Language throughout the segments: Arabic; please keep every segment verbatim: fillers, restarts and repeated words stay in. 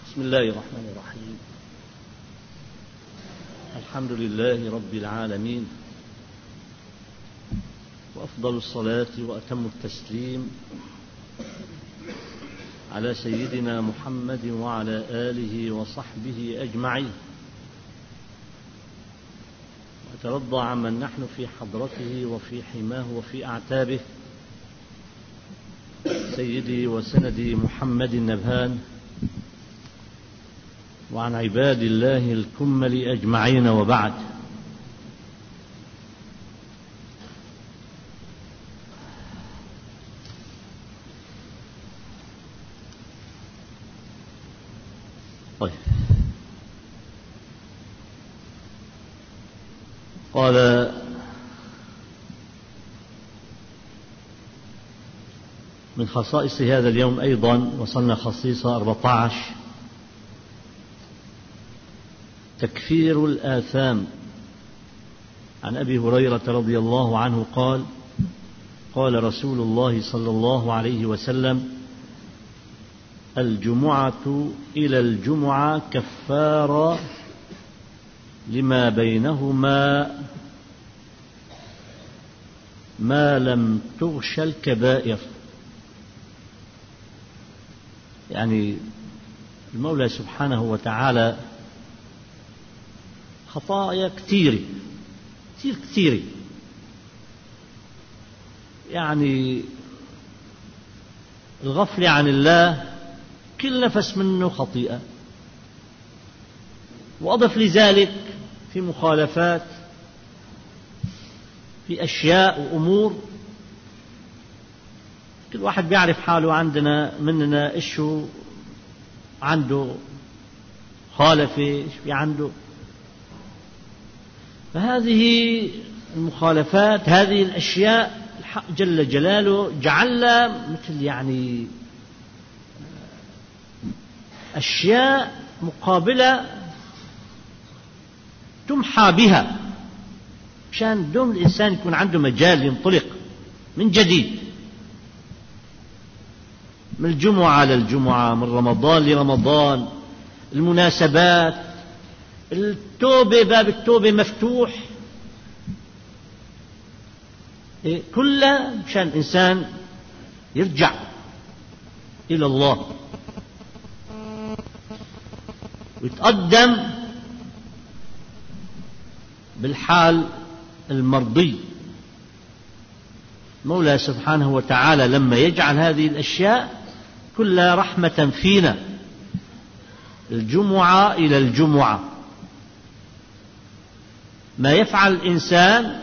بسم الله الرحمن الرحيم. الحمد لله رب العالمين، وأفضل الصلاة وأتم التسليم على سيدنا محمد وعلى آله وصحبه أجمعين، وأترضى عمن نحن في حضرته وفي حماه وفي أعتابه، سيدي وسندي محمد النبهان، وعن عباد الله الكمل أجمعين، وبعد. طيب، قال من خصائص هذا اليوم أيضا، وصلنا خصيصة أربعة عشر، تكفير الآثام. عن أبي هريرة رضي الله عنه قال: قال رسول الله صلى الله عليه وسلم: الجمعة إلى الجمعة كفارة لما بينهما ما لم تغش الكبائر. يعني المولى سبحانه وتعالى خطايا كثيرة كثير كثيرة، يعني الغفلة عن الله كل نفس منه خطيئة، وأضف لذلك في مخالفات، في أشياء وأمور كل واحد بيعرف حاله. عندنا مننا إيشو عنده خالفة، إيش في عنده. فهذه المخالفات، هذه الأشياء، الحق جل جلاله جعلها مثل يعني أشياء مقابلة تمحى بها، مشان دوم الإنسان يكون عنده مجال ينطلق من جديد، من الجمعة للجمعة، من رمضان لرمضان، المناسبات، التوبة، باب التوبة مفتوح، إيه كلها مشان الإنسان يرجع إلى الله ويتقدم بالحال المرضي. مولى سبحانه وتعالى لما يجعل هذه الأشياء كلها رحمة فينا، الجمعة إلى الجمعة، ما يفعل الإنسان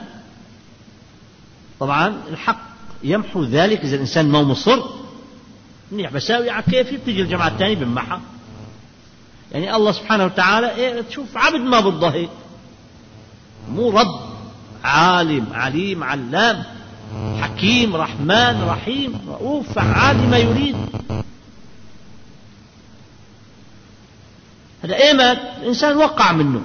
طبعا الحق يمحو ذلك إذا الإنسان ما مصر. منيح بساوي على كيفي، بتجي الجماعة الثانية بمحى. يعني الله سبحانه وتعالى إيه، تشوف عبد ما بالضهي، مو رب عالم عليم علام حكيم رحمن رحيم رؤوف فعال لما يريد. هذا ايمت الإنسان وقع منه،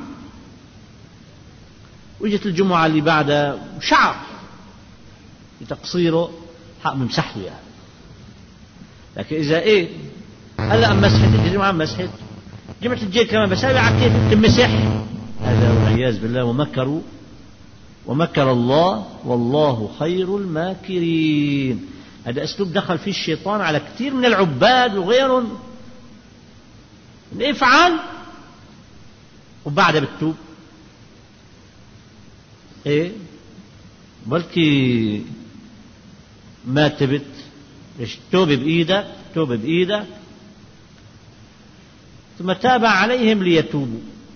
وجت الجمعة اللي بعدها شعر بتقصيره، حق ممسح له يعني. لكن إذا إيه هلا مسحت الجمعة، مسحت جمعة الجاي كمان بساوي على كيف تمسح، هذا والعياذ بالله. ومكروا ومكر الله والله خير الماكرين. هذا أسلوب دخل فيه الشيطان على كثير من العباد وغيرهم، افعل وبعدها بتتوب. ايه بلكي ما تبت، التوبة بإيدك، التوبة بإيدك، ثم تاب عليهم ليتوبوا.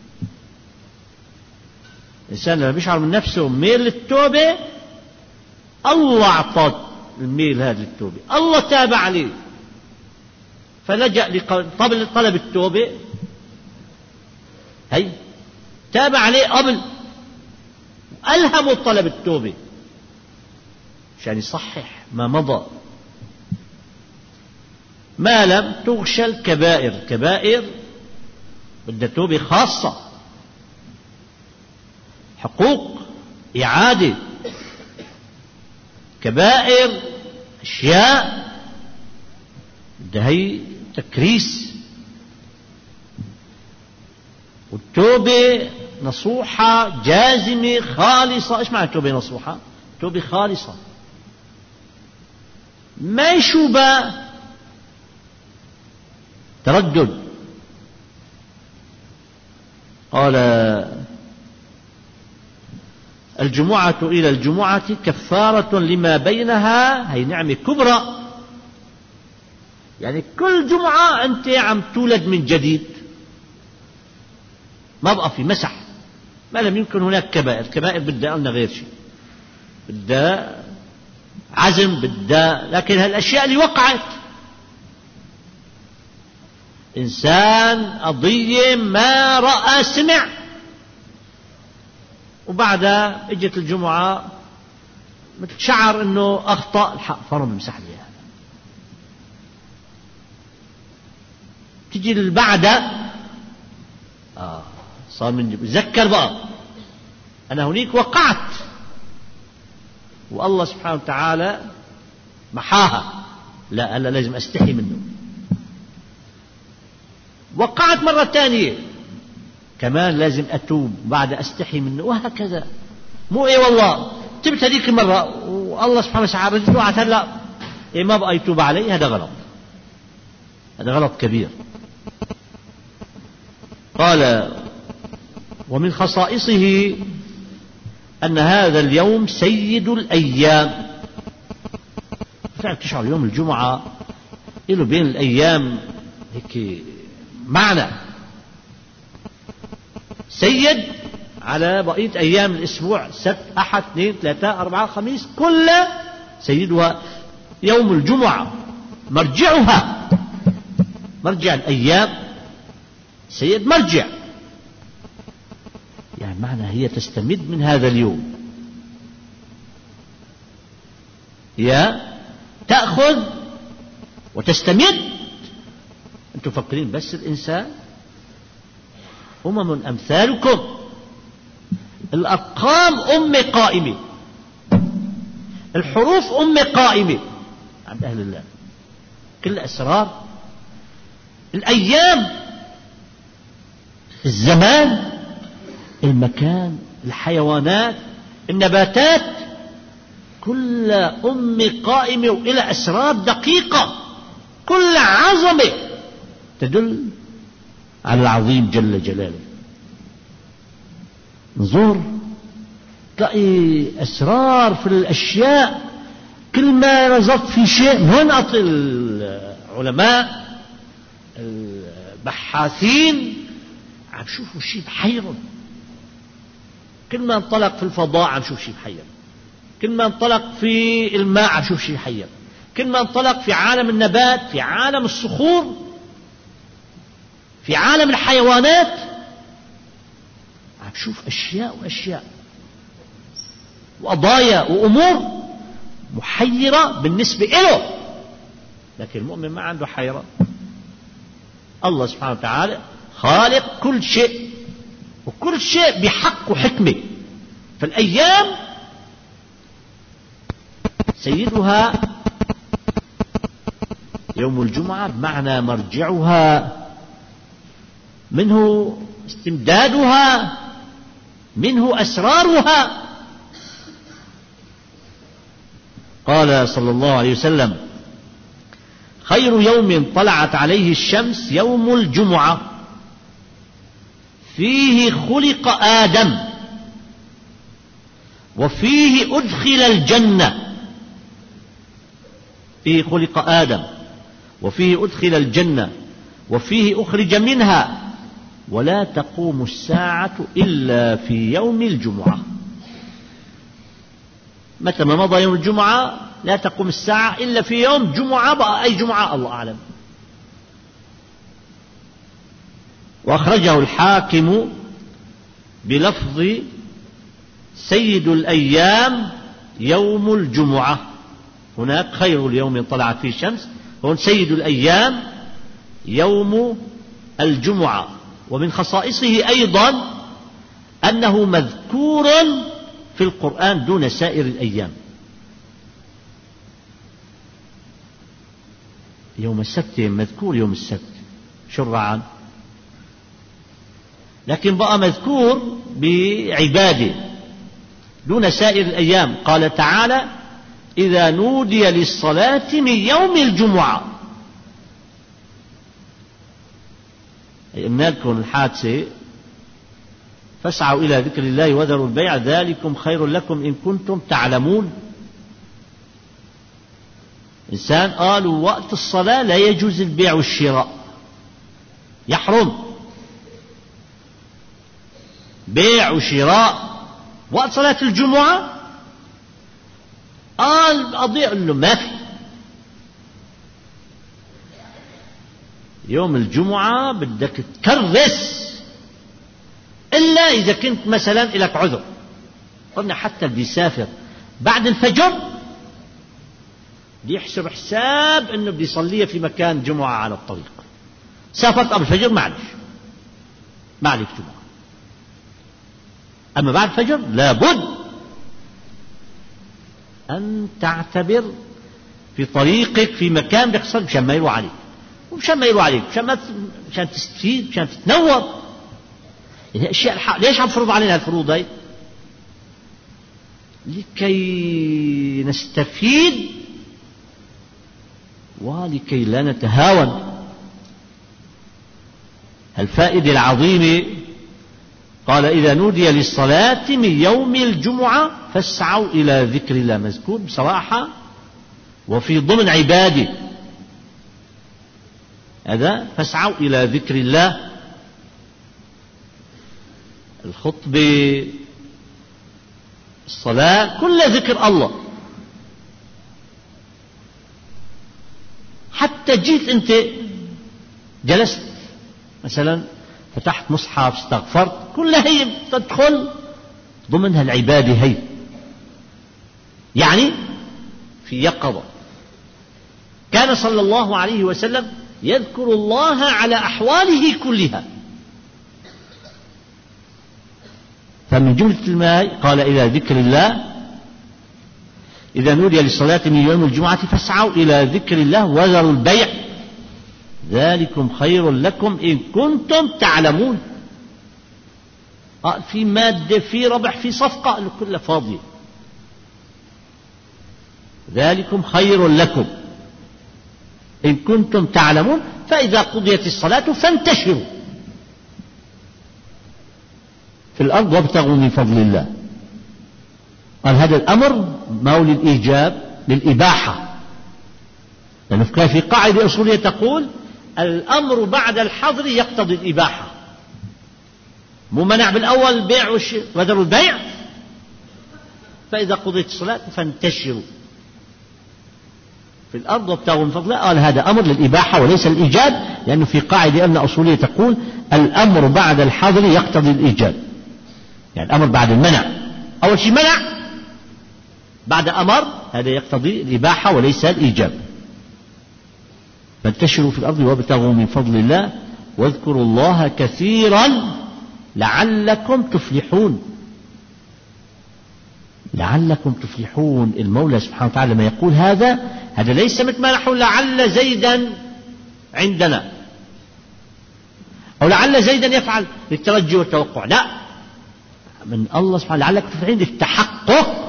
الإنسان لما بيشعر من نفسه ميل للتوبة، الله أعطاه الميل هذا للتوبة، الله تاب عليه فلجأ لطلب التوبة. هي تاب عليه قبل، ألهموا طلب التوبة عشان يصحح ما مضى، ما لم تغشى الكبائر. كبائر بدها توبة خاصة، حقوق إعادة، كبائر أشياء بدها هي تكريس. والتوبة نصوحة جازمة خالصة. إيش معنى توبة نصوحة؟ توبة خالصة ما يشوبها تردد. قال الجمعة إلى الجمعة كفارة لما بينها، هي نعمة كبرى. يعني كل جمعة أنت عم تولد من جديد، ما بقى في مسح، ما لم يمكن هناك كبائر. كبائر بدها لنا غير شيء، بدها عزم، بدها، لكن هالأشياء اللي وقعت إنسان قضية ما رأى سمع، وبعدها اجت الجمعة شعر انه اخطأ، الحق فرض مسح لي هذا. تجي اللي بعدها آه صار من ذكر بقى انا هنيك وقعت، والله سبحانه وتعالى محاها، لا هلا لازم استحي منه. وقعت مرة ثانية كمان لازم أتوب بعد أستحي منه، وهكذا. مو إيه والله تبت هذيك المرة والله سبحانه وتعالى رجعت هلا إيه ما بقى يتوب علي، هذا غلط، هذا غلط كبير. قال ومن خصائصه أن هذا اليوم سيد الأيام. فعلا تشعر يوم الجمعة له بين الأيام هيك معنى، سيد على بقية أيام الأسبوع، سبت أحد اثنين ثلاثة أربعة خميس كلها سيدها يوم الجمعة، مرجعها، مرجع الأيام، سيد مرجع. يعني معنى هي تستمد من هذا اليوم، هي تأخذ وتستمد. أنتم فكرين بس الإنسان أمم أمثالكم، الأرقام أم قائمة، الحروف أم قائمة عند أهل الله، كل أسرار الأيام، الزمان، المكان، الحيوانات، النباتات، كل أم قائمة وإلى أسرار دقيقة، كل عظمة تدل على العظيم جل جلاله. انظر تلاقي أسرار في الأشياء، كل ما نظرت في شيء منقط العلماء البحاثين عم شوفوا شيء بحيرهم، كل ما انطلق في الفضاء عم شوف شيء بحير، كل ما انطلق في الماء عم شوف شيء بحير، كل ما انطلق في عالم النبات، في عالم الصخور، في عالم الحيوانات، عم شوف أشياء وأشياء وقضايا وأمور محيرة بالنسبة له. لكن المؤمن ما عنده حيرة، الله سبحانه وتعالى خالق كل شيء، وكل شيء بحق وحكمة. فالأيام سيدها يوم الجمعة بمعنى مرجعها، منه استمدادها، منه أسرارها. قال صلى الله عليه وسلم خير يوم طلعت عليه الشمس يوم الجمعة فيه خلق آدم وفيه أدخل الجنة، فيه خلق آدم وفيه أدخل الجنة وفيه أخرج منها، ولا تقوم الساعة إلا في يوم الجمعة. متى ما مضى يوم الجمعة لا تقوم الساعة إلا في يوم جمعة، بقى أي جمعة الله أعلم. وأخرجه الحاكم بلفظ سيد الأيام يوم الجمعة. هناك خير اليوم طلعت فيه الشمس، هون سيد الأيام يوم الجمعة. ومن خصائصه أيضا أنه مذكور في القرآن دون سائر الأيام. يوم السبت مذكور، يوم السبت شرعا، لكن بقى مذكور بعباده دون سائر الأيام. قال تعالى: إذا نودي للصلاة من يوم الجمعة. قلنا لكم الحادثة: فاسعوا إلى ذكر الله وذروا البيع ذلكم خير لكم إن كنتم تعلمون. إنسان قالوا وقت الصلاة لا يجوز البيع والشراء، يحرم بيع وشراء وقت صلاة الجمعة. قال قضية له ما في، يوم الجمعة بدك تكرس إلا إذا كنت مثلا لك عذر. قلنا حتى اللي بيسافر بعد الفجر بيحسب حساب انه بده يصليها في مكان جمعة على الطريق. سافرت قبل الفجر معلش ما عليك جمعة، اما بعد الفجر لابد ان تعتبر في طريقك في مكان بدك تصلي مشان ما يروح عليك، ومشان ما يروح عليك مشان ما مشان تستفيد مشان تتنور. يعني اشياء الحق ليش عم فرض علينا الفروض هاي؟ لكي نستفيد ولكي لا نتهاون. الفائدة العظيمة قال: إذا نودي للصلاة من يوم الجمعة فاسعوا إلى ذكر الله. مذكور بصراحة وفي ضمن عباده هذا، فاسعوا إلى ذكر الله. الخطبة الصلاة كلها ذكر الله. حتى جيت أنت جلست مثلا فتحت مصحف استغفرت، كلها هي تدخل ضمنها العبادة هي، يعني في يقظة. كان صلى الله عليه وسلم يذكر الله على أحواله كلها. فمن جملة الماء قال: إلى ذكر الله إذا نودي للصلاة من يوم الجمعة فاسعوا إلى ذكر الله وذروا البيع ذلكم خير لكم إن كنتم تعلمون. في مادة في ربح في صفقة كلها فاضية. ذلكم خير لكم إن كنتم تعلمون. فإذا قضيت الصلاة فانتشروا في الأرض وابتغوا من فضل الله. قال هذا الأمر ما هو للإيجاب، للإباحة، لأنه في قاعدة أصولية تقول: الأمر بعد الحظر يقتضي الإباحة. مو منع بالأول البيع وذروا البيع. فإذا قضيت الصلاة فانتشروا في الأرض وابتغوا من فضل الله. قال هذا أمر للإباحة وليس الإيجاب، لأنه في قاعدة أن أصولية تقول: الأمر بعد الحظر يقتضي الإيجاب. يعني الأمر بعد المنع، أول شيء منع بعد أمر، هذا يقتضي الإباحة وليس الإيجاب. فانتشروا في الأرض وابتغوا من فضل الله واذكروا الله كثيرا لعلكم تفلحون. لعلكم تفلحون. المولى سبحانه وتعالى لما يقول هذا، هذا ليس مثل ما نحن لعل زيدا عندنا أو لعل زيدا يفعل للترجي والتوقع، لا، من الله سبحانه لعلكم تفلحون للتحقق،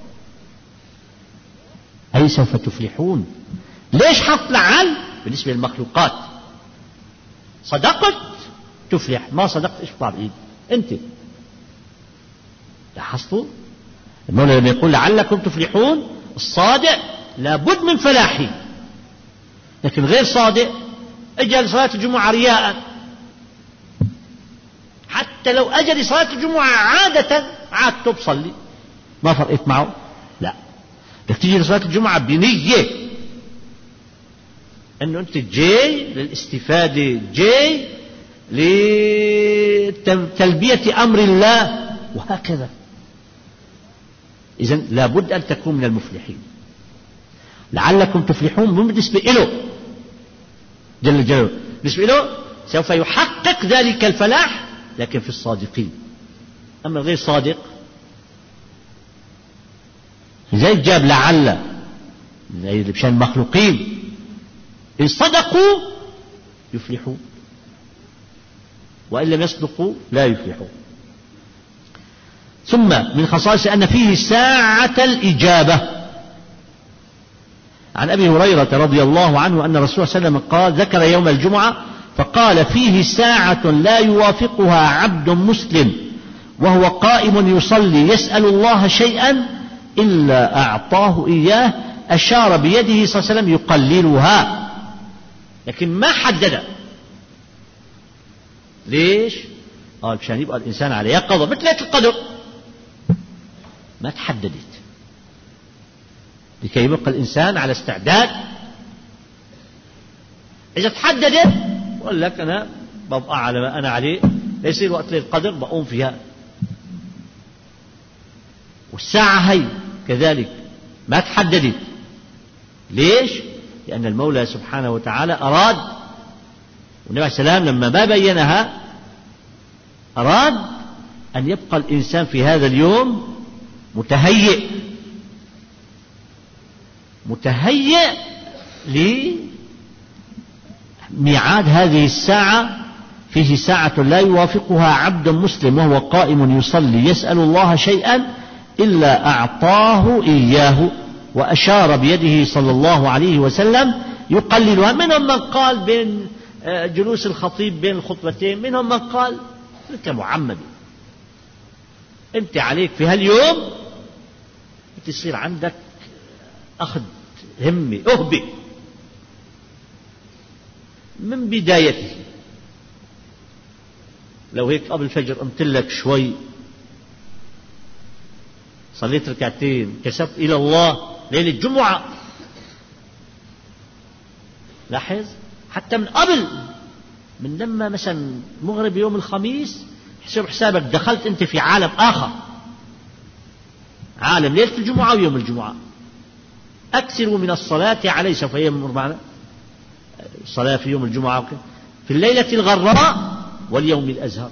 أي سوف تفلحون. ليش حط لعل؟ بالنسبة للمخلوقات صدقت تفلح، ما صدقت ايش بطلع بإيد انت. لاحظتوا المولى لما يقول لعلكم تفلحون، الصادق لابد من فلاحه. لكن غير صادق اجى لصلاة الجمعة رياء، حتى لو اجى لصلاة الجمعة عادة عادته بصلي ما فرقت معه، لا، بدك تيجي لصلاة الجمعة بنية انه انت جاي للاستفادة، جاي لتلبية امر الله، وهكذا. اذن لابد ان تكون من المفلحين. لعلكم تفلحون مو بالنسبة له جل جلاله، بالنسبة له سوف يحقق ذلك الفلاح، لكن في الصادقين. اما غير صادق زي جاب لعل زي بشان المخلوقين، إن صدقوا يفلحون. وإن لم يصدقوا لا يفلحوا. ثم من خصائص أن فيه ساعة الإجابة. عن أبي هريرة رضي الله عنه أن الرسول صلى الله عليه وسلم قال ذكر يوم الجمعة فقال فيه ساعة لا يوافقها عبد مسلم وهو قائم يصلي يسأل الله شيئا إلا أعطاه إياه، أشار بيده صلى الله عليه وسلم يقللها، لكن ما حدد. ليش؟ قال مشان يبقى الإنسان على يقظة مثل ليلة القدر، ما تحددت، لكي يبقى الإنسان على استعداد. إذا تحددت وقال لك أنا ببقى على ما أنا عليه، يصير وقت ليلة القدر بقوم فيها. والساعة هي كذلك ما تحددت. ليش؟ لأن المولى سبحانه وتعالى أراد، والنبي عليه السلام لما ما بينها أراد أن يبقى الإنسان في هذا اليوم متهيئ متهيئ لميعاد هذه الساعة. فيه ساعة لا يوافقها عبد مسلم وهو قائم يصلي يسأل الله شيئا إلا أعطاه إياه، وأشار بيده صلى الله عليه وسلم يقللها. منهم من قال بين جلوس الخطيب بين الخطبتين، منهم من قال تلك معمدة، أنت عليك في هاليوم تصير عندك أخذ همة أهبة من بدايته. لو هيك قبل الفجر قمت لك شوي صليت ركعتين كسبت إلى الله ليلة الجمعة. لاحظ حتى من قبل، من لما مثلا مغرب يوم الخميس حسب حسابك دخلت أنت في عالم آخر، عالم ليلة الجمعة ويوم الجمعة. أكثروا من الصلاة عليه، سوف يمر معنا الصلاة في يوم الجمعة في الليلة الغراء واليوم الأزهر.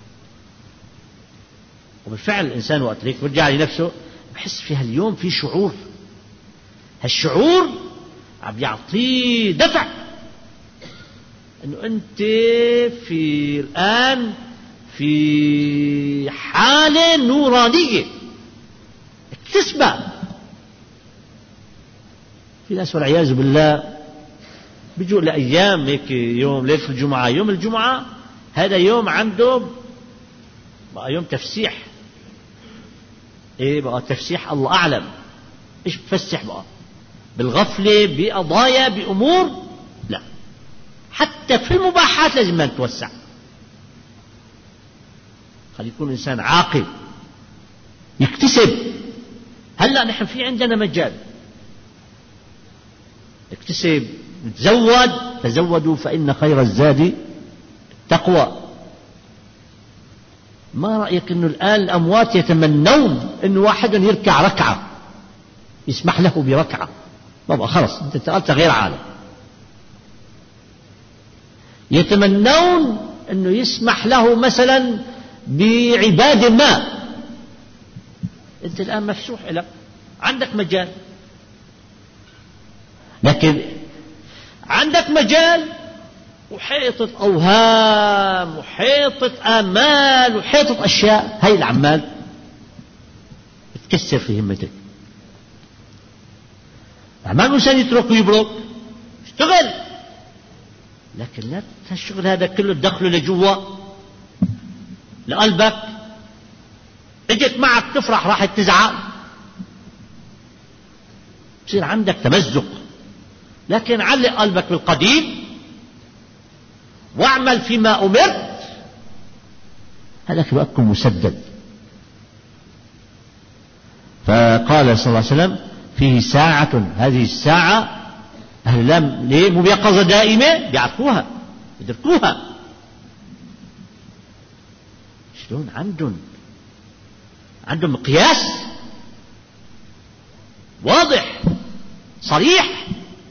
وبالفعل الإنسان وقت هيك برجع لنفسه بحس في هاليوم في شعور، هالشعور عم يعطيه دفع أنه أنت في الآن في حالة نورانية تسبق. في ناس والعياذ بالله بيجوا لأيام هيك يوم ليلة الجمعة، يوم الجمعة هذا يوم عنده بقى يوم تفسيح. ايه بقى تفسيح؟ الله أعلم ايش بتفسح بقى، بالغفلة بقضايا بأمور؟ لا، حتى في المباحات لازم ما نتوسع. خلي يكون إنسان عاقل يكتسب. هلأ نحن في عندنا مجال اكتسب، نتزود. تزودوا فإن خير الزاد التقوى. ما رأيك أنه الآن الأموات يتمنون أنه واحد يركع ركعة يسمح له بركعة؟ بابا خلص أنت انتقلت غير عالم. يتمنون أنه يسمح له مثلا بعبادة ما. أنت الآن مفتوح لك، عندك مجال، لكن عندك مجال وحيطة أوهام وحيطة آمال وحيطة أشياء، هاي العمال بتكسر في همتك. ما الإنسان يترك ويبرك، اشتغل، لكن لا الشغل هذا كله تدخله لجوا لقلبك. اجت معك تفرح راح تزعل، يصير عندك تمزق. لكن علق قلبك بالقديم واعمل فيما أمرت، هذاك بأكون مسدد. فقال صلى الله عليه وسلم فيه ساعة، هذه الساعة أهل اللام ليه مو بيقظة دائمة، بيعرفوها يدركوها. شلون؟ عندهم عندهم مقياس واضح صريح.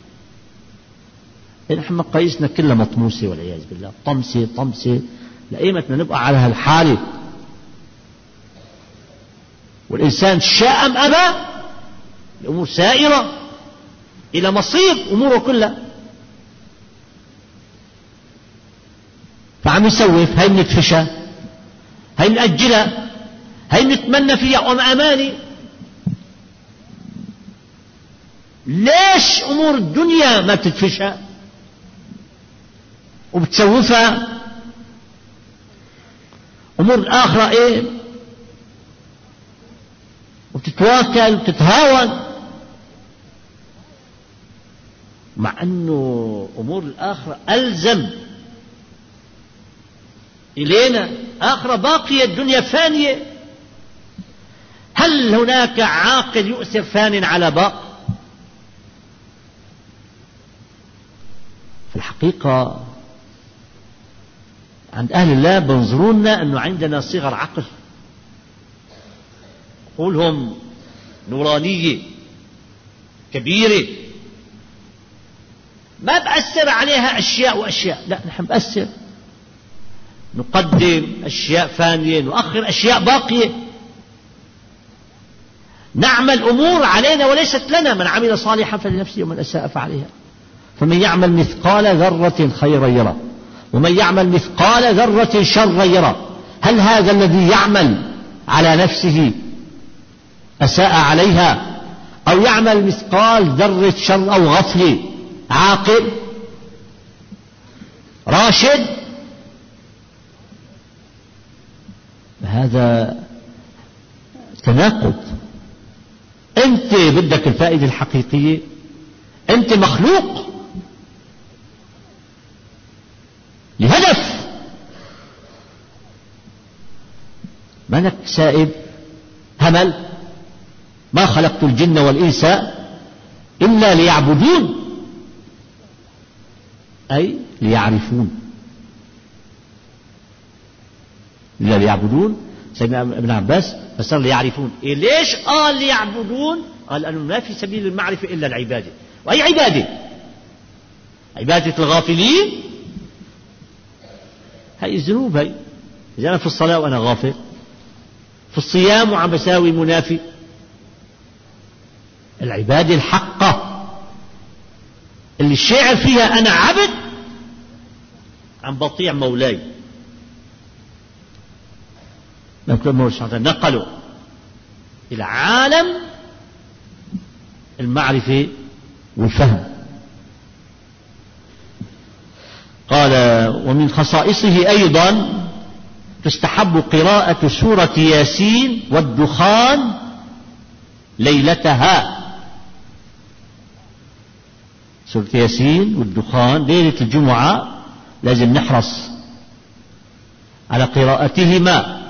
نحن مقاييسنا كلها مطموسة والعياذ بالله، طمسة طمسة لأيمتنا نبقى على هالحالة. والإنسان شاء أم أبى الأمور سائرة إلى مصير أموره كلها. ما عم يسوف، هاي بندفشها، هاي بنأجلها، هاي بنتمنى فيها أم أماني. ليش أمور الدنيا ما بتدفشها وبتسوفها؟ أمور الآخرة إيه؟ وبتتواكل وبتتهاون، مع أنه أمور الآخرة ألزم إلينا. آخرة باقية، الدنيا فانية. هل هناك عاقل يؤثر فان على باق؟ في الحقيقة عند أهل الله بنظرونا أنه عندنا صغر عقل، عقولهم نورانية كبيرة ما بأثر عليها أشياء وأشياء. لا، نحن بأثر، نقدم أشياء فانية، نؤخر أشياء باقية، نعمل أمور علينا وليست لنا. من عمل صالحا فلنفسه ومن أساء فعليها. فمن يعمل مثقال ذرة خيرا يرى ومن يعمل مثقال ذرة شرا يرى. هل هذا الذي يعمل على نفسه أساء عليها، أو يعمل مثقال ذرة شر أو غفل عاقل راشد؟ هذا تناقض. أنت بدك الفائدة الحقيقية، أنت مخلوق لهدف، مانك سائب همل. ما خلقت الجن والإنس إلا ليعبدون، أي ليعرفون. إلا ليعبدون. سيدنا ابن عباس فسر ليعرفون. إيه ليش قال ليعبدون؟ قال أنه ما في سبيل المعرفة إلا العبادة. وأي عبادة؟ عبادة الغافلين. هاي الذنوب. هاي إذا أنا في الصلاة وأنا غافل، في الصيام وعم بساوي منافي. العبادة الحقة اللي الشاعر فيها أنا عبد عم بطيع مولاي. نقلوا إلى عالم المعرفة والفهم. قال ومن خصائصه أيضا تستحب قراءة سورة ياسين والدخان ليلتها. سورة ياسين والدخان ليلة الجمعة لازم نحرص على قراءتهما.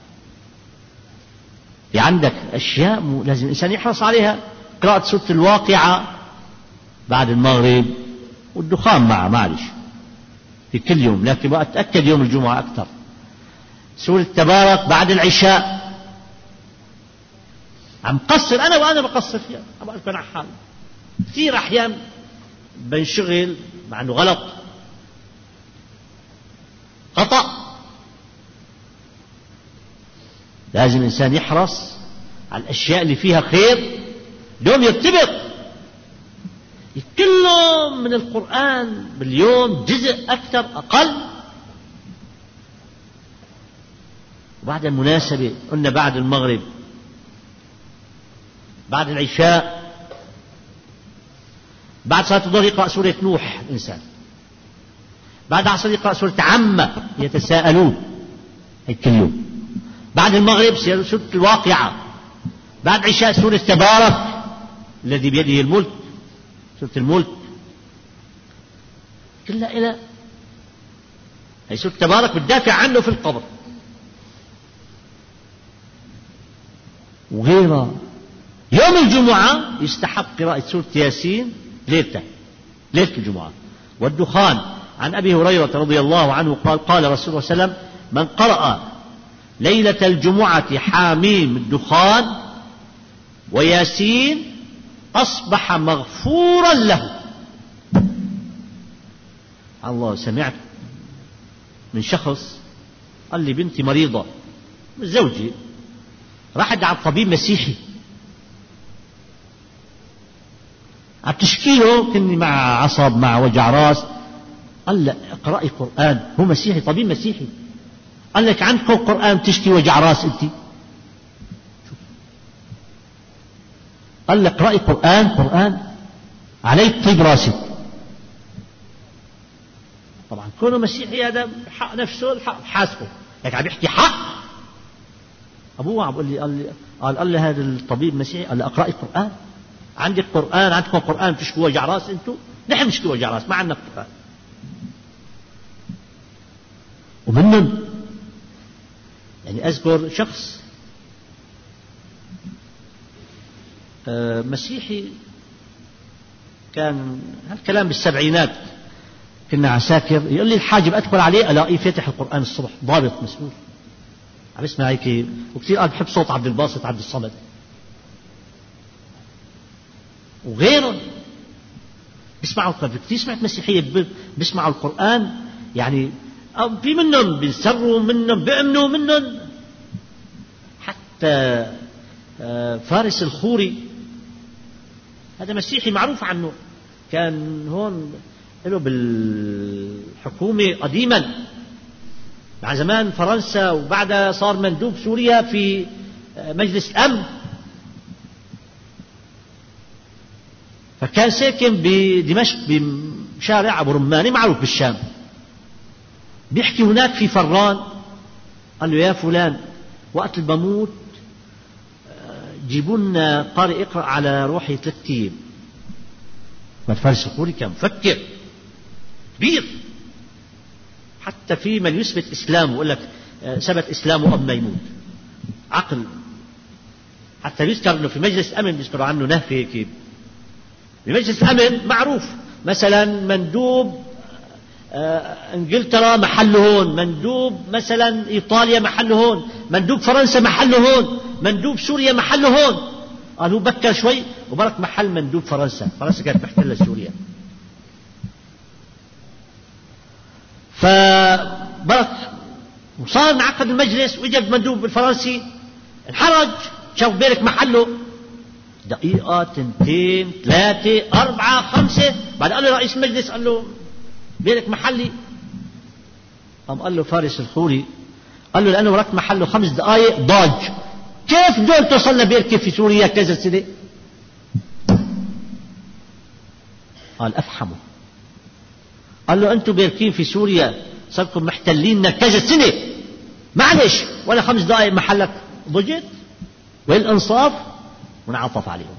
في عندك أشياء لازم الإنسان يحرص عليها. قراءة سورة الواقعة بعد المغرب، والدخان معه معلش في كل يوم، لكن أتأكد يوم الجمعة أكثر. سورة تبارك بعد العشاء. عم قصر أنا وأنا بقصر فيها، أبغى أكون على حالي. كثير أحيان بنشغل مع أنه غلط، خطأ. لازم الإنسان يحرص على الأشياء اللي فيها خير، دوم يرتبط. يتكلم من القرآن باليوم جزء أكثر أقل. وبعد المناسبة قلنا بعد المغرب، بعد العشاء، بعد صلاة الظهر يقرأ سورة نوح الإنسان. بعد العصر يقرأ سورة عامة يتساءلون، هي كل يوم. بعد المغرب سورة الواقعة. بعد عشاء سورة تبارك الذي بيده الملك، سورة الملك كلها إلى هي سورة تبارك بتدافع عنه في القبر وغيرها. يوم الجمعة يستحق قراءة سورة ياسين ليلته، ليلة الجمعة. والدخان عن أبي هريرة رضي الله عنه قال قال رسول الله صلى الله عليه وسلم من قرأ ليلة الجمعة حاميم الدخان وياسين أصبح مغفورا له. الله، سمعت من شخص قال لي بنتي مريضة، زوجي راح على طبيب مسيحي، عم تشكيله كني مع عصب مع وجع راس. قال لا اقرأي قرآن. هو مسيحي، طبيب مسيحي، قال لك عندكم قرآن تشكي وجع راس أنت؟ قال لك اقرأي قرآن، قرآن عليك طيب راسك. طبعا كونه مسيحي هذا حق نفسه، الحق حاسبه، لكن عم يحكي حق. أبوه عم بقول لي، قال لي قال قال لي هذا الطبيب مسيحي، قال لي اقرأي قرآن، عندك قرآن، عندكم قرآن تشكوا وجع راس أنتم؟ نحن نشكي وجع راس، ما عندنا قرآن. ومنهم يعني أذكر شخص مسيحي كان هالكلام بالسبعينات، كنا عساكر، يقول لي الحاجب أدخل عليه ألاقيه فاتح القرآن الصبح، ضابط مسؤول عم يسمع هيك، وكثير قال بحب صوت عبد الباسط عبد الصمد وغيرهم بيسمعوا. كثير سمعت مسيحية بيسمعوا القرآن، يعني في منهم بينسروا، منهم بيأمنوا، منهم حتى فارس الخوري هذا مسيحي معروف عنه، كان هون له بالحكومة قديما مع زمان فرنسا، وبعدها صار مندوب سوريا في مجلس الأمن، فكان ساكن بدمشق بشارع أبو رماني معروف بالشام. بيحكي هناك في فران، قال له يا فلان وقت اللي بموت جيبوا لنا قارئ اقرأ على روحي ثلاث أيام. فارس الخوري كان مفكر كبير، حتى في من يثبت إسلامه يقول لك ثبت إسلامه قبل ما يموت، عقل. حتى يذكر أنه في مجلس الأمن بيذكروا عنه نهفة هيك، بمجلس الأمن معروف مثلا مندوب انجلترا محله هون، مندوب مثلا ايطاليا محله هون، مندوب فرنسا محله هون، مندوب سوريا محله هون. قال هو بكر شوي وبرك محل مندوب فرنسا، فرنسا كانت محتلة سوريا. فبرك وصار انعقد المجلس، واجى المندوب الفرنسي انحرج، شاف بيرك محله دقيقة تنتين ثلاثة أربعة خمسة، بعد قال له رئيس المجلس، قال له بينك محلي. قام قال له فارس الخوري، قال له لأنه وراك محله خمس دقائق ضاج، كيف دول توصلنا بيركب في سوريا كذا سنة؟ قال أفحمه، قال له أنتم بيركين في سوريا صاركم محتليننا كذا سنة، معلش ولا خمس دقائق محلك ضجت؟ وين الإنصاف؟ ونعطف عليهم.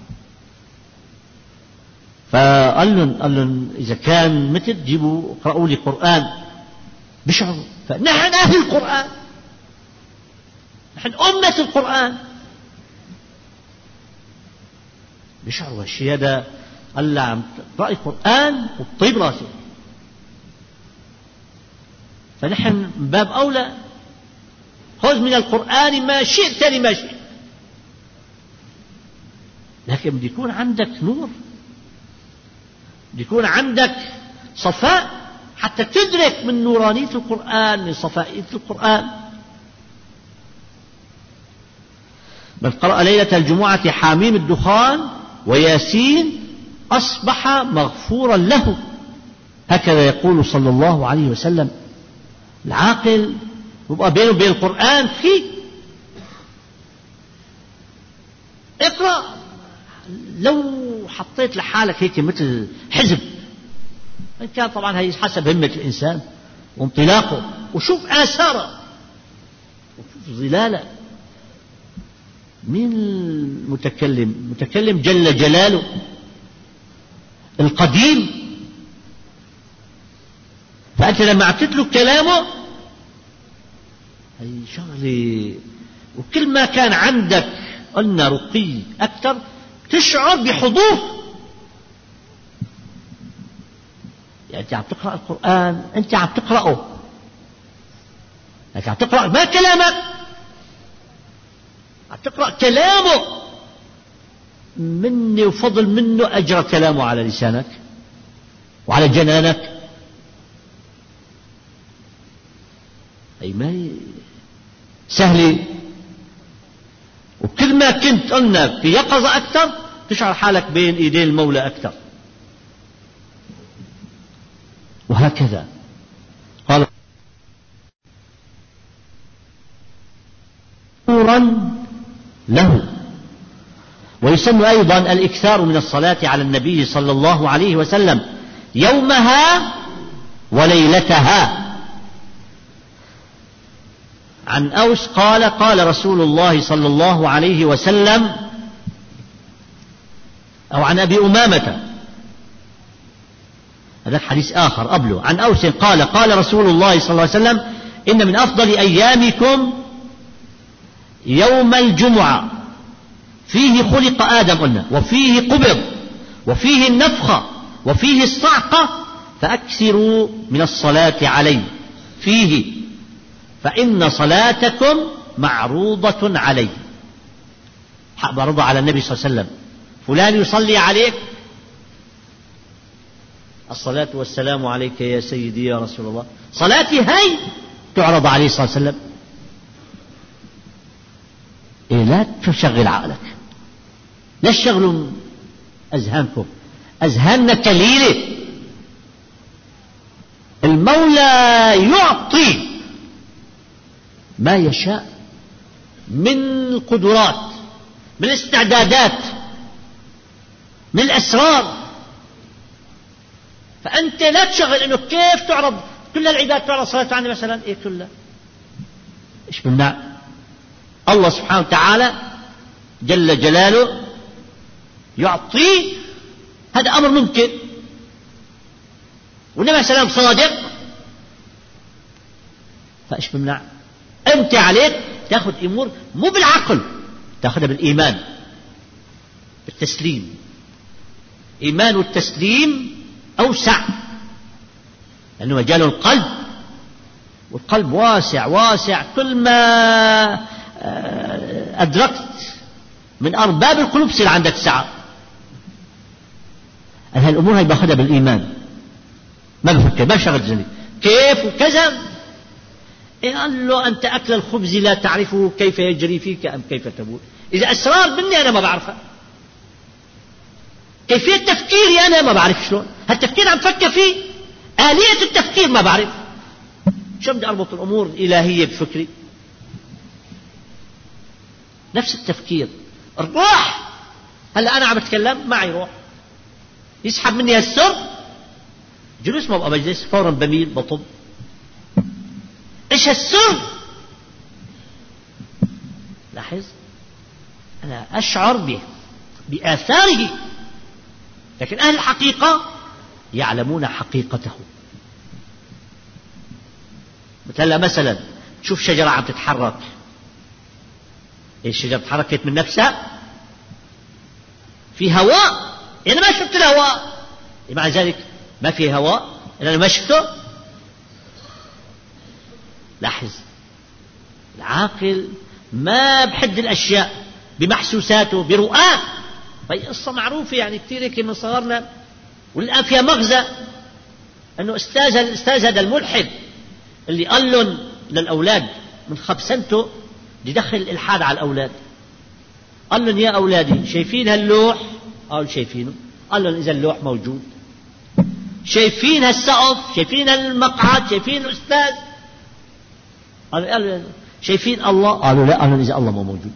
فقال لهم قال لهم إذا كان مثل جيبوا اقرأوا لي قرآن. بشعروا فنحن أهل القرآن، نحن أمة القرآن. بشعروا هالشيء هذا، قال له عم تقرأي قرآن وطيب راسي، فنحن من باب أولى خذ من القرآن ما شئت لما شئت، لكن بده يكون عندك نور، بده يكون عندك صفاء حتى تدرك من نورانية القرآن، من صفائية القرآن. من قرأ ليلة الجمعة حاميم الدخان وياسين أصبح مغفورا له، هكذا يقول صلى الله عليه وسلم. العاقل يبقى بينه وبين القرآن في اقرأ، لو حطيت لحالك هيك مثل حزب، إن كان طبعا هي حسب همة الإنسان وانطلاقه، وشوف آثاره وشوف ظلاله. مين المتكلم؟ متكلم جل جلاله القديم. فأنت لما عم تتلو كلامه هي شغلة، وكل ما كان عندك قلنا رقي أكثر تشعر بحضور. يعني أنت عم تقرأ القرآن، أنت عم تقرأه، لكن عم تقرأ ما كلامك، عم تقرأ كلامه، مني وفضل منه أجرى كلامه على لسانك وعلى جنانك. أي ما هي سهلة. وكل ما كنت قلنا في يقظة أكثر تشعر حالك بين إيدين المولى أكثر، وهكذا. نورا له. ويسن أيضا الإكثار من الصلاة على النبي صلى الله عليه وسلم يومها وليلتها. عن أوس قال قال رسول الله صلى الله عليه وسلم، أو عن أبي أمامة، هذا حديث آخر قبله، عن أوس قال قال رسول الله صلى الله عليه وسلم: إن من أفضل أيامكم يوم الجمعة فيه خلق آدم قلنا، وفيه قبض، وفيه النفخة، وفيه الصعقة، فأكثروا من الصلاة عليه فيه، فإن صلاتكم معروضة عليه. حق برضه على النبي صلى الله عليه وسلم، فلان يصلي عليك، الصلاة والسلام عليك يا سيدي يا رسول الله، صلاتي هاي تعرض عليه صلى الله عليه وسلم. إيه لا تشغل عقلك، لا تشغلوا أذهانكم، أذهاننا كليلة. المولى يعطي ما يشاء من القدرات، من الاستعدادات، من الأسرار. فأنت لا تشغل إنه كيف تعرض كل العباد، تعرض صلاة عني مثلا، إيه كلها إيش بمنع؟ الله سبحانه وتعالى جل جلاله يعطي، هذا أمر ممكن. والنبي سلام صادق، فإيش بمنع؟ أنت عليك تأخذ أمور مو بالعقل، تأخذها بالإيمان، بالتسليم. إيمان والتسليم أوسع، لأنه مجال القلب، والقلب واسع واسع. كل ما أدركت من أرباب القلوب صير عندك سعة. هالأمور هاي باخذها بالإيمان، ما بفكر، ما بشغل ذهني كيف وكذا. قال له: أنت أكل الخبز لا تعرفه كيف يجري فيك أم كيف تبول. إذا أسرار مني أنا ما بعرفها، كيفية تفكيري أنا ما بعرف شلون، هالتفكير عم فكر فيه، آلية التفكير ما بعرف. شو بدي أربط الأمور الإلهية بفكري؟ نفس التفكير. الروح، هلا أنا عم بتكلم معي روح، يسحب مني هالسر، جلوس ما بقى مجلس، فورا بميل بطب. إيش هالسر؟ لاحظ، أنا أشعر به بآثاره، لكن أهل الحقيقة يعلمون حقيقته. مثلا مثلا تشوف شجرة عم تتحرك، الشجرة تحركت من نفسها، في هواء، أنا ما شفت الهواء، مع ذلك ما في هواء، أنا ما شفته. لاحظ، العاقل ما بحد الأشياء بمحسوساته برؤاه. هي قصة معروفة يعني كثير هيك من صغرنا، والآن فيها مغزى. أنه أستاذ الأستاذ هذا الملحد اللي قال لهم للأولاد من خبسنته يدخل الإلحاد على الأولاد، قال لهم: يا أولادي شايفين هاللوح؟ قالوا شايفينه. قال لهم: إذا اللوح موجود. شايفين هالسقف؟ شايفين المقعد؟ شايفين الأستاذ؟ قالوا: شايفين الله؟ قالوا: لا. قالوا: إذا الله مو موجود.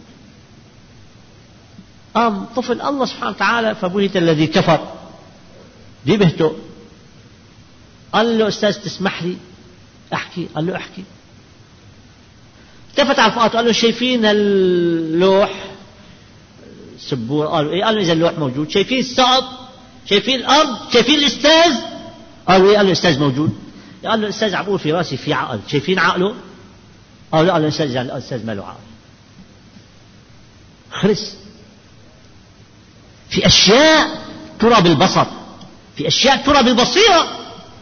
قام طفل الله سبحانه وتعالى فبهت الذي كفر، دي بهته. قال له: أستاذ تسمح لي أحكي؟ قال له: أحكي. التفت على الفؤاد قال له: شايفين اللوح سبور؟ قالوا: إيه. قال له: إذا اللوح موجود. شايفين السقف؟ شايفين الأرض؟ شايفين الأستاذ؟ قالوا: إيه. قال له: الأستاذ موجود. قال له: الأستاذ عم بقول في راسي في عقل، شايفين عقله؟ قالوا: لا. قال له: الأستاذ الأستاذ ما له عقل. خلص. في أشياء ترى بالبصر، في أشياء ترى بالبصيرة،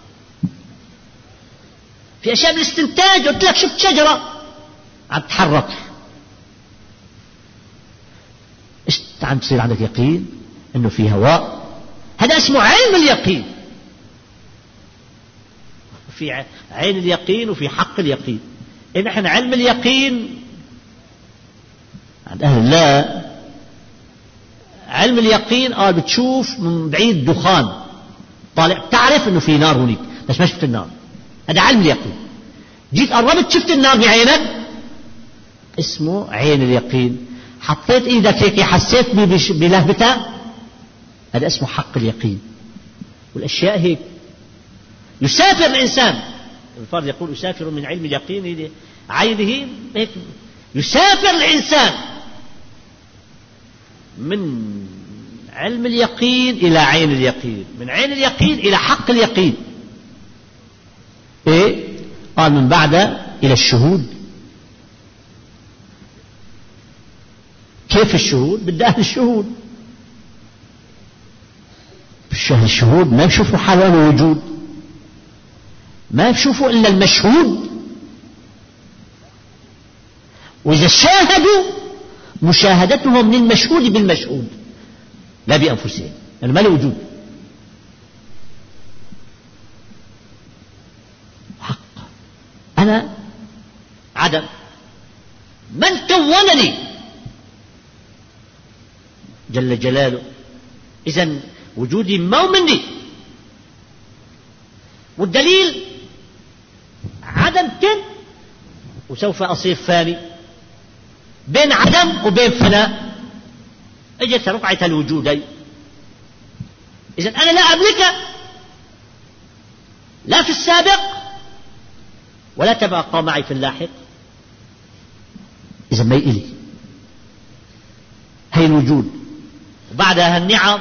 في أشياء بالاستنتاج. قلت لك شفت شجرة عم تتحرك، إيش عم تصير عندك يقين إنه في هواء. هذا اسمه علم اليقين. في عين اليقين وفي حق اليقين. إن إحنا علم اليقين عند أهل الله، علم اليقين قال بتشوف من بعيد دخان طالع، تعرف إنه في نار هناك بس ما شفت النار. هذا علم اليقين. جيت قربت شفت النار بعينك، اسمه عين اليقين. حطيت ايدك هيك حسيت بلهبتها، هذا اسمه حق اليقين. والاشياء هيك يسافر الانسان، الفرد يقول يسافر من علم اليقين عينه، هيك يسافر الانسان من علم اليقين الى عين اليقين، من عين اليقين الى حق اليقين. ايه؟ قال من بعد الى الشهود. كيف الشهود؟ بدي اهل الشهود. الشهود ما يشوفوا حالهم وجود، ما يشوفوا الا المشهود. واذا شاهدوا مشاهدتهم للمشهود بالمشهود لا بانفسهم، لانه ما له وجود. حق انا عدم، من كونني جل جلاله. إذن وجودي ما مني، والدليل عدم كن وسوف أصير فاني. بين عدم وبين فناء اجت رقعة الوجودين. إذن أنا لا أملك لا في السابق ولا تبقى معي في اللاحق. إذن ما إلي هي الوجود، وبعدها النعم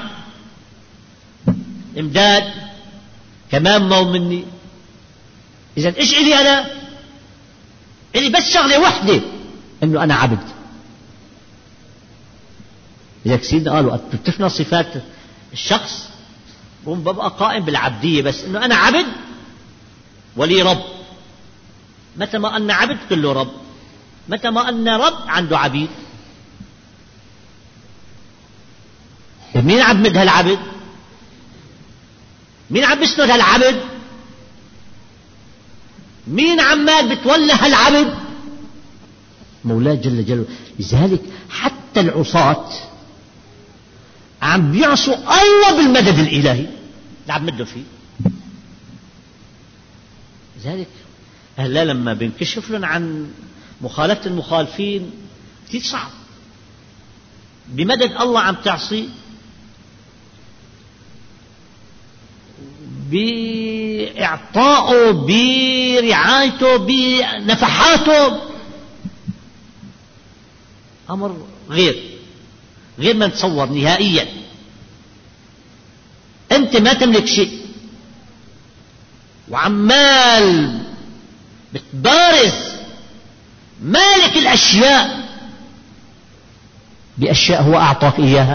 امداد كمان مو مني. إذن إيش إلي أنا؟ إلي بس شغلة وحدة، إنه أنا عبد. لذلك سيدنا قالوا تفنى صفات الشخص ببقى قائم بالعبدية، بس إنه أنا عبد ولي رب. متى ما أن عبد كله رب، متى ما أن رب عنده عبيد. مين عبد هالعبد؟ مين عم بيسند هالعبد؟ مين عمال بتولى هالعبد؟ مولاه جل جلاله. لذلك حتى العصاة عم بيعصوا الله بالمدد الإلهي اللي عم مده فيه. لذلك هلا لما بنكشف لهم عن مخالفة المخالفين كثير صعب. بمدد الله عم تعصي، بإعطائه، برعايته، بنفحاته، أمر غير غير ما نتصور نهائيا. أنت ما تملك شيء وعمال بتبارز مالك الأشياء بأشياء هو أعطاك إياها.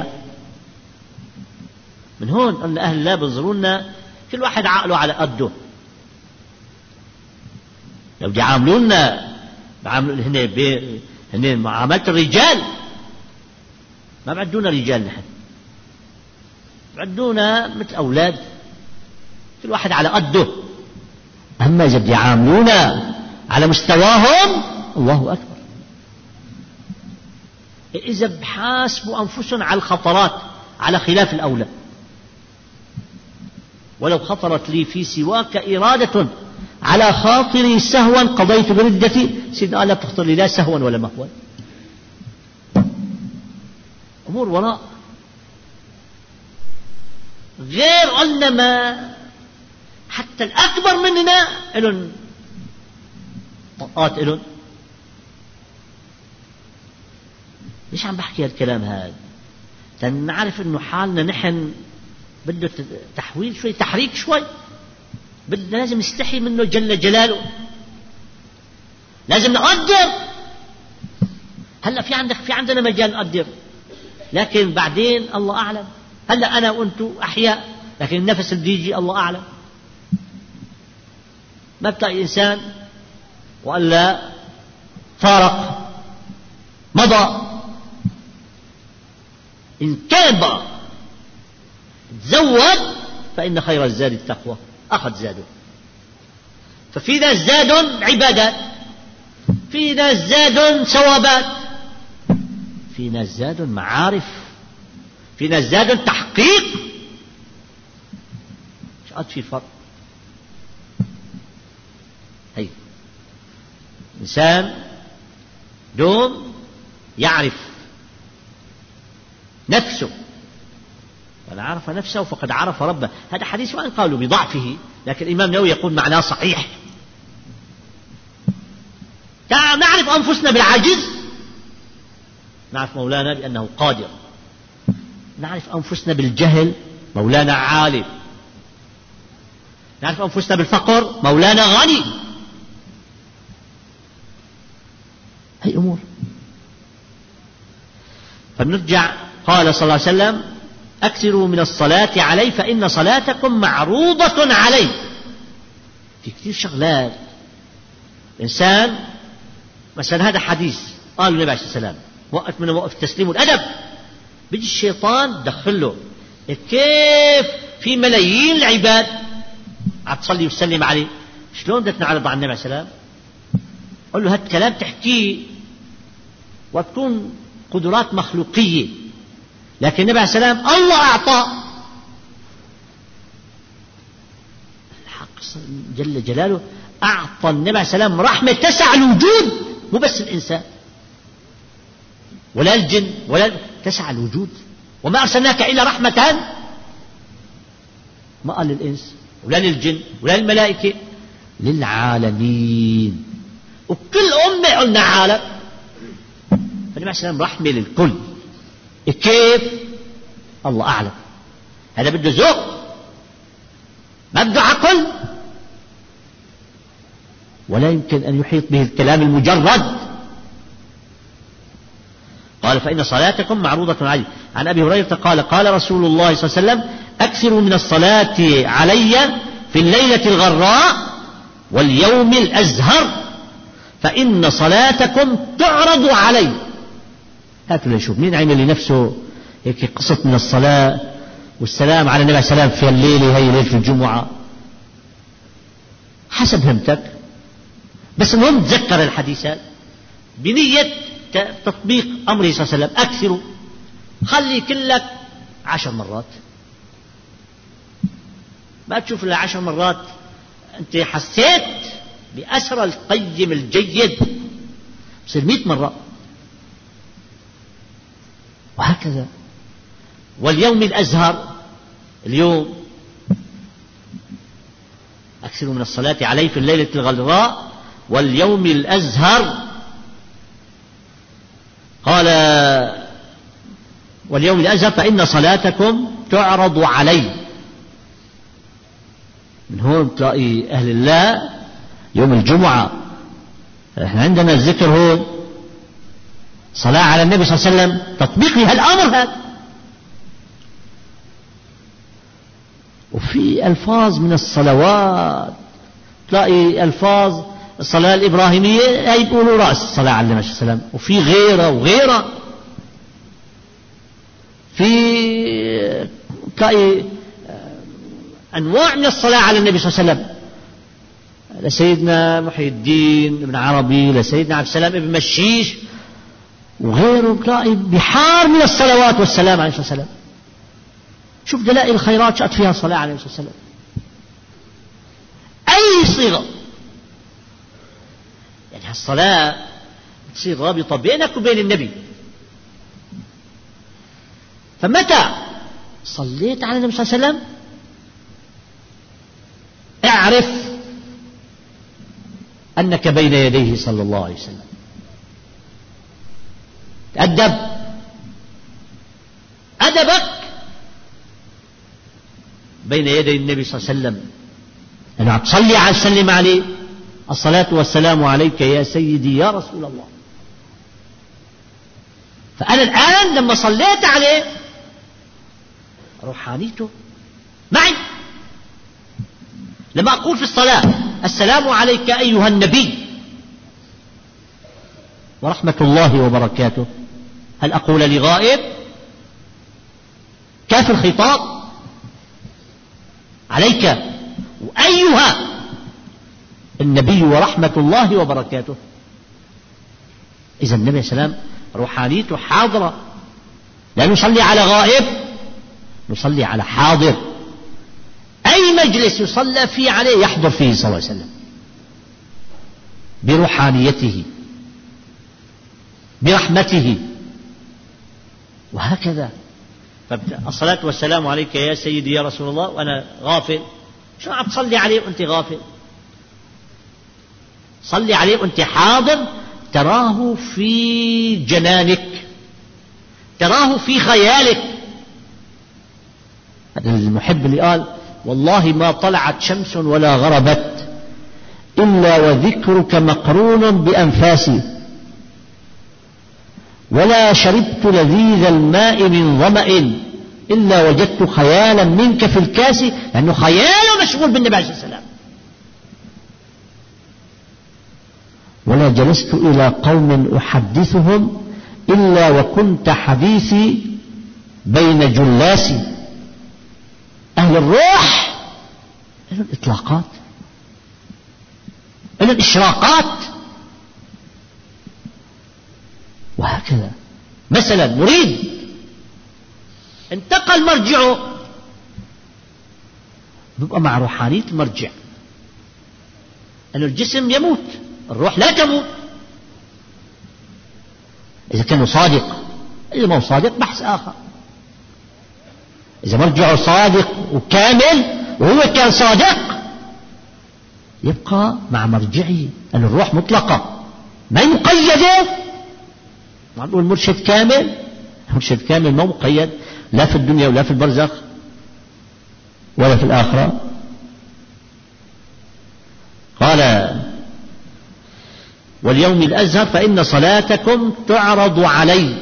من هون أن أهل الله بنظرونا كل واحد عقله على قده. لو بيعاملونا بعاملوا هن بي هن معاملة الرجال، ما بعدونا رجال، نحن بعدونا مثل أولاد، كل واحد على قده. أما إذا بيعاملونا على مستواهم الله أكبر. إذا بحاسبوا أنفسهم على الخطرات على خلاف الأولى. ولو خطرت لي في سواك إرادة على خاطري سهوا قضيت بردتي. سيدنا لا تخطر لي لا سهوا ولا مهوا. أمور وراء غير قلنا ما حتى الأكبر مننا إلن طاقات إلن. ليش عم بحكي هالكلام هذا؟ تنعرف إنه حالنا نحن بده تحويل شوي، تحريك شوي. بدنا لازم نستحي منه جل جلاله، لازم نقدر. هلا في عندك في عندنا مجال نقدر، لكن بعدين الله أعلم. هلا أنا وأنتم أحياء، لكن النفس اللي بيجي الله أعلم. ما بتلاقي إنسان وألا فارق مضى. إن كان بقى تزود فإن خير الزاد التقوى، أخذ زاده. ففي ناس زاد عبادات، في ناس زاد ثوابات، في ناس زاد معارف، في ناس زاد تحقيق. مش قد في فرق. هي إنسان دوم يعرف نفسه، من عرف نفسه فقد عرف ربه. هذا حديث وإن قالوا بضعفه، لكن الإمام النووي يقول معناه صحيح. نعرف أنفسنا بالعجز، نعرف مولانا بأنه قادر. نعرف أنفسنا بالجهل، مولانا عالم. نعرف أنفسنا بالفقر، مولانا غني. هي أمور. فبنرجع، قال صلى الله عليه وسلم: أكثروا من الصلاة علي فإن صلاتكم معروضة علي. في كثير شغلات إنسان، مثلا هذا حديث قال النبي عليه الصلاة والسلام وقت من وقف التسليم والأدب، بيجي الشيطان دخله: كيف في ملايين العباد عم تصلي وتسلم عليه، شلون بدك نعرض على النبي عليه السلام؟ قل له: هذا الكلام تحكيه وتكون قدرات مخلوقية، لكن النبي عليه السلام الله أعطى الحق جل جلاله، أعطى النبي عليه السلام رحمة تسع الوجود، مو بس الإنسان ولا الجن ولا تسع الوجود. وما أرسلناك إلا رحمة، ما قال للإنس ولا للجن ولا للملائكة، للعالمين. وكل أمة قلنا عالم، فالنبي عليه السلام رحمة للكل. كيف؟ الله أعلم. هذا بده ذوق، ما بده عقل، ولا يمكن أن يحيط به الكلام المجرد. قال: فإن صلاتكم معروضة علي. عن أبي هريرة قال: قال رسول الله صلى الله عليه وسلم: أكثروا من الصلاة علي في الليلة الغراء واليوم الأزهر فإن صلاتكم تعرض علي. هاتوا لنشوف مين عمل لنفسه هيك قسط من الصلاة والسلام على النبي عليه السلام في الليلة، هي ليلة الجمعة، حسب همتك. بس المهم تذكر الحديثات بنية تطبيق أمره صلى الله عليه وسلم. أكثروا، خلي كلك عشر مرات، ما تشوف إلا عشر مرات أنت حسيت بأثر القيم الجيد، بصير مئة مرة، وهكذا. واليوم الأزهر، اليوم أكثروا من الصلاة عليه في الليلة الغراء واليوم الأزهر. قال: واليوم الأزهر فإن صلاتكم تعرض علي. من هون تلاقي أهل الله يوم الجمعة، احنا عندنا الذكر هون صلاة على النبي صلى الله عليه وسلم، تطبيق لهالأمر هذا. وفي ألفاظ من الصلوات، تلاقي ألفاظ الصلاة الإبراهيمية هي بيقولوا رأس الصلاة على النبي صلى الله عليه وسلم، وفي غيرها وغيرها. في تلاقي أنواع من الصلاة على النبي صلى الله عليه وسلم، لسيدنا محي الدين ابن عربي، لسيدنا عبد السلام ابن مشيش وغيره، تلاقي بحار من الصلوات والسلام عليه الصلاة والسلام. شوف دلائل الخيرات شأت فيها الصلاة عليه الصلاة والسلام، أي صيغة. يعني هالصلاة تصير رابطة بينك وبين النبي. فمتى صليت على النبي صلى الله عليه وسلم اعرف أنك بين يديه صلى الله عليه وسلم. تأدب، أدبك بين يدي النبي صلى الله عليه وسلم، أنا عم تصلي على سلم عليه: الصلاة والسلام عليك يا سيدي يا رسول الله. فأنا الآن لما صليت عليه روحانيته معي. لما أقول في الصلاة: السلام عليك أيها النبي ورحمة الله وبركاته، هل أقول لغائب؟ كيف الخطاب؟ عليك وأيها النبي ورحمة الله وبركاته. إذا النبي عليه السلام روحانيته حاضرة، لا نصلي على غائب، نصلي على حاضر. أي مجلس يصلى فيه عليه يحضر فيه صلى الله عليه وسلم بروحانيته. برحمته. وهكذا الصلاة والسلام عليك يا سيدي يا رسول الله وأنا غافل، شو عم تصلي عليه وأنت غافل؟ صلي عليه وأنت حاضر، تراه في جنانك، تراه في خيالك. هذا المحب اللي قال والله ما طلعت شمس ولا غربت إلا وذكرك مقرون بأنفاسي، ولا شربت لذيذ الماء من ظمأ إلا وجدت خيالا منك في الكاس، لأنه خياله مشغول بالنبي عليه الصلاة والسلام. ولا جلست إلى قوم أحدثهم إلا وكنت حديثي بين جلاسي. أهل الروح إلى الإطلاقات، إلى الإشراقات. وهكذا مثلا مريد انتقل مرجعه بيبقى مع روحانية المرجع، أن الجسم يموت، الروح لا تموت إذا كان صادق. إذا ما هو صادق بحث آخر. إذا مرجعه صادق وكامل وهو كان صادق يبقى مع مرجعه، أن الروح مطلقة ما مقيدة. ما نقول مرشد كامل، مرشد كامل ما مقيد لا في الدنيا ولا في البرزخ ولا في الآخرة. قال واليوم الأزهر فإن صلاتكم تعرض علي.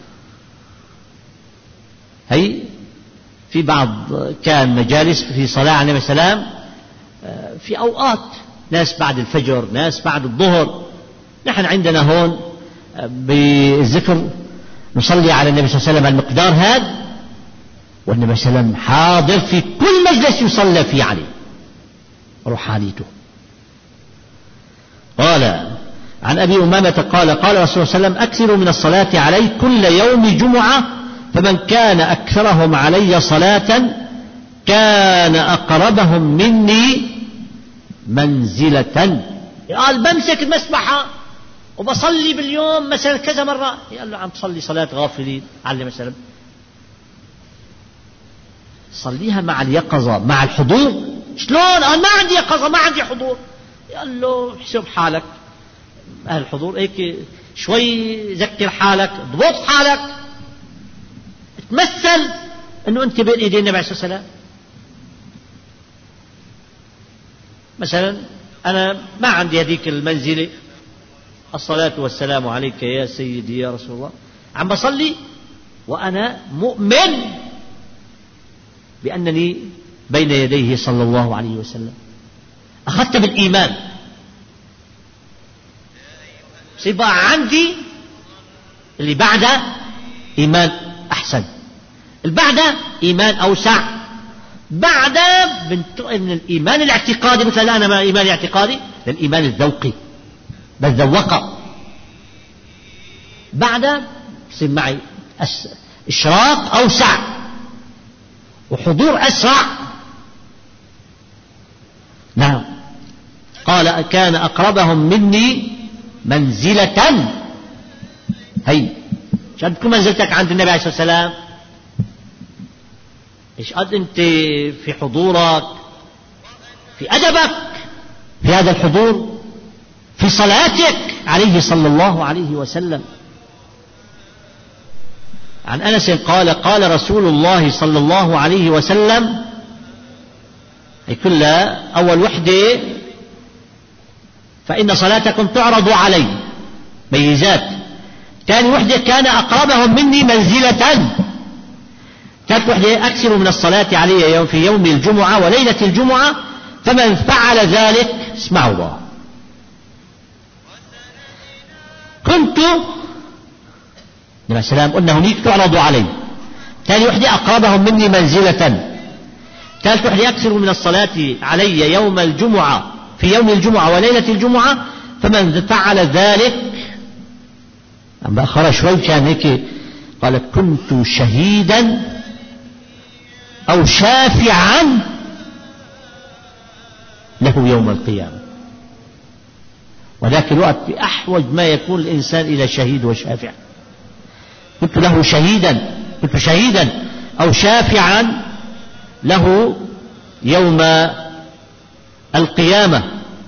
هي في بعض كان مجالس في صلاة على النبي صلى الله عليه وسلم في أوقات، ناس بعد الفجر، ناس بعد الظهر. نحن عندنا هون بالذكر نصلي على النبي صلى الله عليه وسلم المقدار هذا، والنبي صلى الله عليه وسلم حاضر في كل مجلس يصلى فيه عليه روحانيته. قال عن أبي أمامة قال قال رسول الله صلى الله عليه وسلم أكثروا من الصلاة علي كل يوم جمعة، فمن كان أكثرهم علي صلاة كان أقربهم مني منزلة. قال بمسك المسبحة وبصلي باليوم مثلا كذا مرة. قال له عم تصلي صلاة غافلين علي مثلا، صليها مع اليقظة مع الحضور. شلون؟ قال ما عندي يقظة ما عندي حضور. قال له احسب حالك أهل الحضور هيك شوي، ذكر حالك، ضبط حالك، تمثل أنه أنت بين إيدين النبي عليه الصلاة والسلام. مثلا أنا ما عندي هذيك المنزلة، الصلاة والسلام عليك يا سيدي يا رسول الله، عم بصلي وأنا مؤمن بأنني بين يديه صلى الله عليه وسلم. أخذت بالإيمان، سيبقى عندي اللي بعده إيمان أحسن، اللي بعده إيمان أوسع، بعده من الإيمان الاعتقادي، مثل أنا ما إيمان اعتقادي للإيمان الذوقي بالذوقة. بعده يصير معي إشراق أوسع وحضور أسرع. نعم. قال كان أقربهم مني منزلة. هي شو تكون منزلتك عند النبي عليه الصلاة والسلام؟ إيش قد أنت في حضورك، في أدبك في هذا الحضور، في صلاتك عليه صلى الله عليه وسلم. عن أنس قال قال رسول الله صلى الله عليه وسلم، هي كلها أول وحدة فإن صلاتكم تعرض علي ميزات. ثاني وحدة كان أقربهم مني منزلة. ثالث وحدة أكثر من الصلاة علي يوم في يوم الجمعة وليلة الجمعة، فمن فعل ذلك اسمعوا بقى كنت النبي السلام قلنا هنيك تعرض علي. ثاني وحدة أقربهم مني منزلة. ثالث وحدة أكثر من الصلاة علي يوم الجمعة في يوم الجمعة وليلة الجمعة، فمن فعل ذلك عم بأخرها شوي كان هيك قال كنت شهيدا أو شافعا له يوم القيامة. وذاك الوقت بأحوج ما يكون الإنسان إلى شهيد وشافع. كنت له شهيدا كنت شهيدا أو شافعا له يوم القيامة.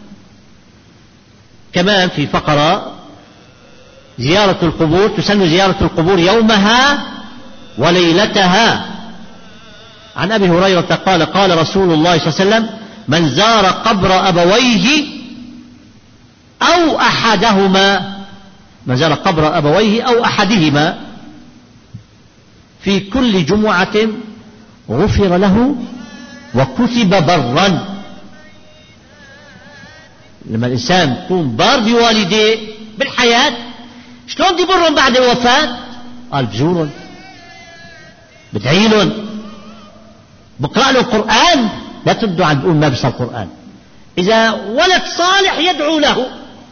كمان في فقرة زيارة القبور، تسن زيارة القبور يومها وليلتها. عن أبي هريرة قال قال رسول الله صلى الله عليه وسلم: من زار قبر أبويه أو أحدهما من زار قبر أبويه أو أحدهما في كل جمعة غفر له وكتب برا. لما الإنسان يكون بار بوالديه بالحياة، شلون دي برهم بعد الوفاة؟ قال بزورهم، بدعي لهم، بقرأ له القرآن. لا تبدو عن تقول ما بيصل القرآن. إذا ولد صالح يدعو له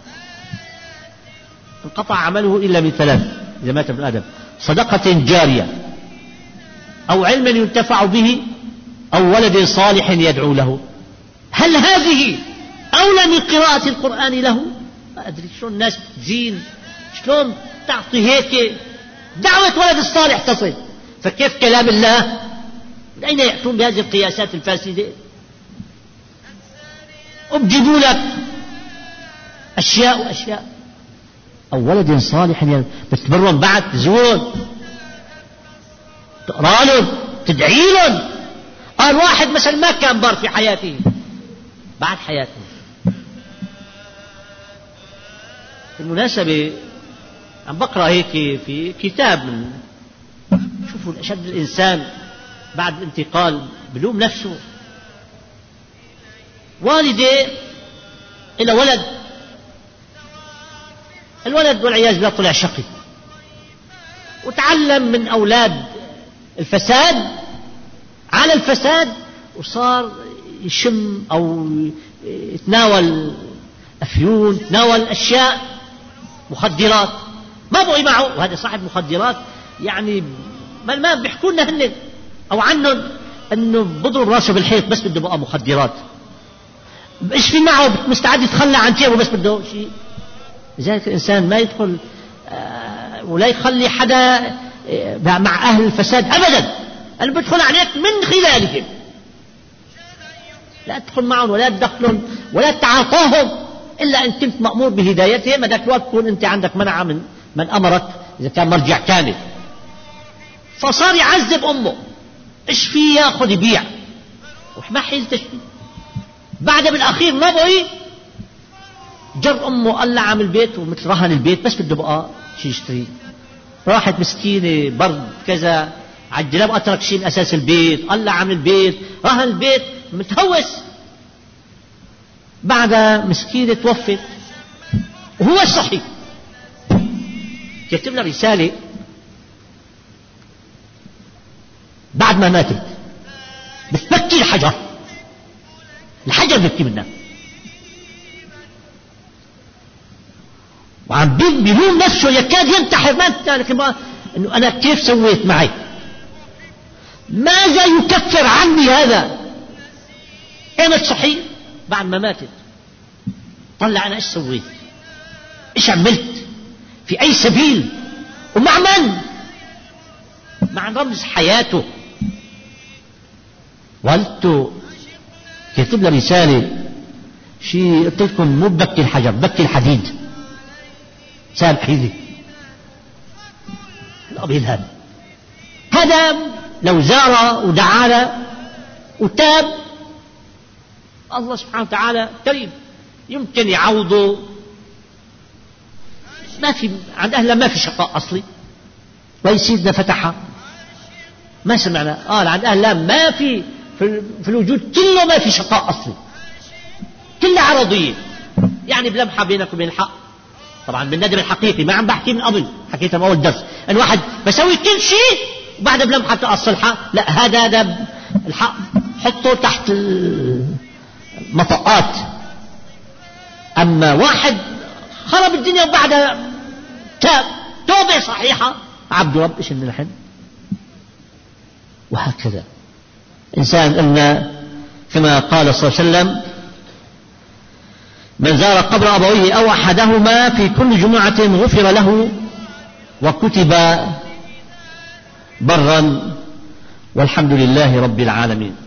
انقطع عمله إلا من ثلاث إذا مات ابن آدم: صدقة جارية، أو علم ينتفع به، أو ولد صالح يدعو له. هل هذه أولى من قراءة القرآن له؟ ما أدري شلون الناس تزين، شلون تعطي هيك دعوة ولد الصالح تصل، فكيف كلام الله؟ من أين يأتون بهذه القياسات الفاسدة؟ أبجدوا لك أشياء وأشياء. أو ولد صالح بتبرهم بعد، تزورهم، تقرأ لهم، تدعي لهم. قال واحد مثلا ما كان بار في حياته، بعد حياته. بالمناسبة عم بقرأ هيك في كتاب من شوفوا أشد الإنسان بعد الانتقال بلوم نفسه. والدي إلى ولد، الولد والعياذ بالله طلع شقي وتعلم من أولاد الفساد على الفساد، وصار يشم أو يتناول أفيون، يتناول أشياء مخدرات. ما بقي معه، وهذا صاحب مخدرات يعني ما ما بيحكوا لنا هن أو عنهم أنه بضرب راسه بالحيط بس بده بقى مخدرات. إيش في معه؟ مستعد يتخلى عن شيء بس بده شيء. لذلك الإنسان ما يدخل آه ولا يخلي حدا آه مع أهل الفساد أبدا. أنا بدخل عليك من خلالهم، لا تدخل معهم ولا تدخلهم ولا تعاطاهم إلا أن كنت مأمور بهدايتهم. هذاك الوقت تكون أنت عندك منع من من أمرك إذا كان مرجع كامل. فصار يعذب أمه، إيش في ياخذ يبيع وما حيلتش فيه. بعد بالأخير ما بقي جر أمه، قال لها عامل بيت ومثل رهن البيت بس بده بقى شيء يشتري. راحت مسكينة برد كذا عجلها بقى ترك شيء من أساس البيت، قال لها عامل بيت، رهن البيت، متهوس. بعدها مسكينة توفت وهو صحي. كتب لها رسالة بعد ما ماتت بتبكي الحجر، الحجر بيبكي منها، وعم بيلوم نفسه يكاد ينتحر. ما انه انا كيف سويت معي؟ ماذا يكفر عني هذا؟ كانت صحيح بعد ما ماتت. طلع انا ايش سويت؟ ايش عملت؟ في اي سبيل؟ ومع من؟ مع رمز حياته. والدته كتب له رسالة شيء قلت لكم مو ببكي الحجر، بكي الحديد. سامحي لي الأبيض هذا هذا لو زار ودعا له وتاب الله سبحانه وتعالى كريم، يمكن يعوضه. ما في عند أهله ما في شقاء أصلي، ويسيدنا فتحها ما سمعنا. قال عند أهله ما في في الوجود كله ما في شقاء أصلي، كله عرضية. يعني بلمحة بينك وبين الحق. طبعا بالندم الحقيقي، ما عم بحكي من قبل، حكيتها من أول درس. أن واحد بسوي كل شيء وبعد بلمحة تقص الحق، لا هذا هذا الحق حطه تحت المطاقات. أما واحد خرب الدنيا وبعدها تاب توبة صحيحة، عبد رب إيش من الحين. وهكذا إنسان قلنا كما قال صلى الله عليه وسلم: من زار قبر أبويه أو أحدهما في كل جمعة غفر له وكتب برا، والحمد لله رب العالمين.